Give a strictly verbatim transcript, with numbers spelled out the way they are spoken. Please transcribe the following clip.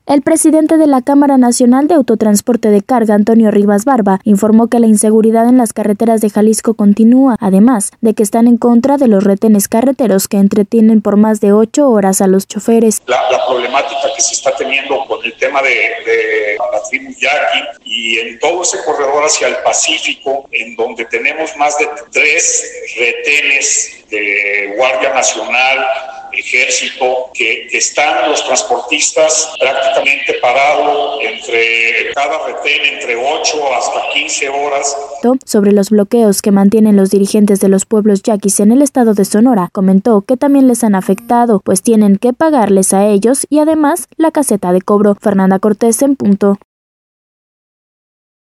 El presidente de la Cámara Nacional de Autotransporte de Carga, Antonio Rivas Barba, informó que la inseguridad en las carreteras de Jalisco continúa, además de que están en contra de los retenes carreteros que entretienen por más de ocho horas a los choferes. La, la problemática que se está teniendo con el tema de, de la tribu Yaqui y en todo ese corredor hacia el Pacífico, en donde tenemos más de tres retenes de Guardia Nacional, Ejército, que, que están los transportistas prácticamente parados entre cada retén entre ocho hasta quince horas. Sobre los bloqueos que mantienen los dirigentes de los pueblos yaquis en el estado de Sonora, comentó que también les han afectado, pues tienen que pagarles a ellos y además la caseta de cobro. Fernanda Cortés en punto.